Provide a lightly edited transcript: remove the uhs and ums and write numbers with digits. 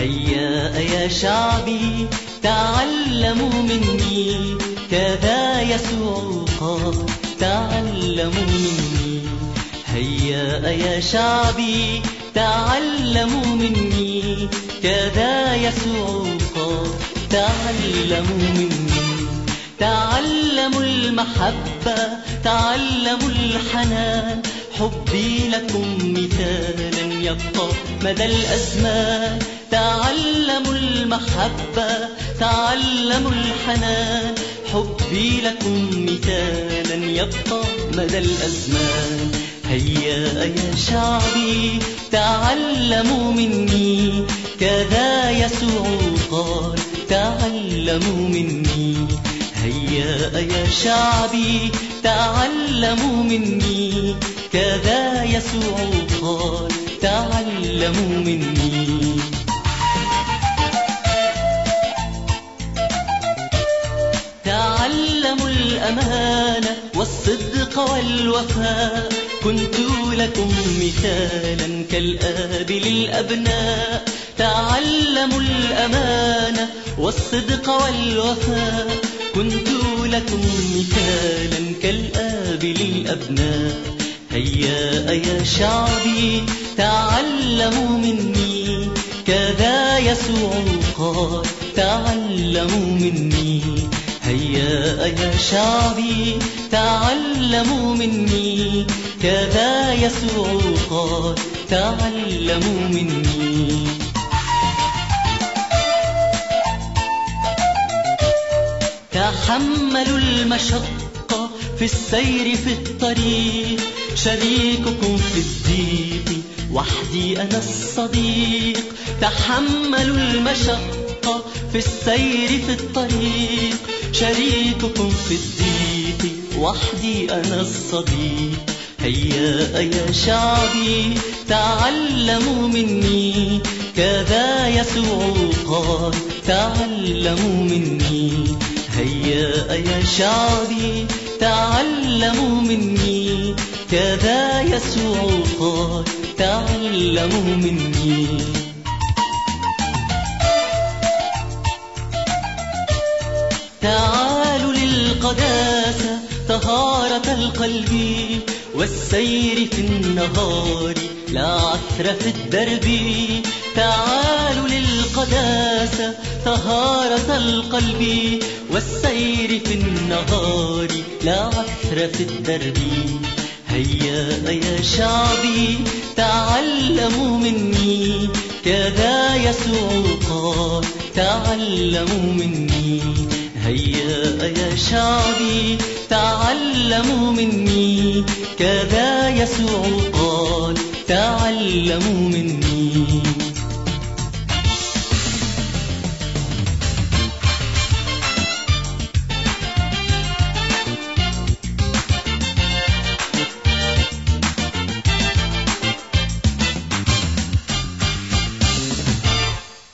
هيا يا شعبي تعلموا مني، كذا يسوع قال تعلموا مني. هيا يا شعبي تعلموا مني، كذا يسوع قال تعلموا مني. تعلموا المحبة، تعلموا الحنان، حبي لكم مثالا يبقى مدى الأزمان. تعلموا المحبة، تعلموا الحنان، حبي لكم مثالا يبقى مدى الأزمان. هيا يا شعبي تعلموا مني، كذا يسوع قال تعلموا مني. هيا يا شعبي تعلموا مني، كذا يسوع قال تعلموا مني. تعلموا الأمانة والصدق والوفاء، كنت لكم مثالا كالآب للأبناء. تعلموا الأمانة والصدق والوفاء، كنت لكم مثالا كالآب للأبناء. هيا يا شعبي تعلموا مني، كذا يسوع قال تعلموا مني. هيا يا شعبي تعلموا مني، كذا يسوع قال تعلموا مني. تحملوا المشقة في السير في الطريق، شريككم في الضيق وحدي أنا الصديق. تحملوا المشقة في السير في الطريق، شريككم في الضيق وحدي أنا الصديق. هيا يا شعبي تعلموا مني، كذا يسوع قال تعلموا مني. هيا يا شعبي تعلموا مني، كذا يسوع قال تعلموا مني. تعالوا للقداسة طهارة القلب، والسير في النهار لا عثر في الدرب. تعالوا للقداسة طهارة القلب، والسير في النهار لا عثر في الدرب. هيا يا شعبي تعلموا مني، كذا يسوع قال تعلموا مني. هيا يا شعبي تعلموا مني، كذا يسوع قال تعلموا مني.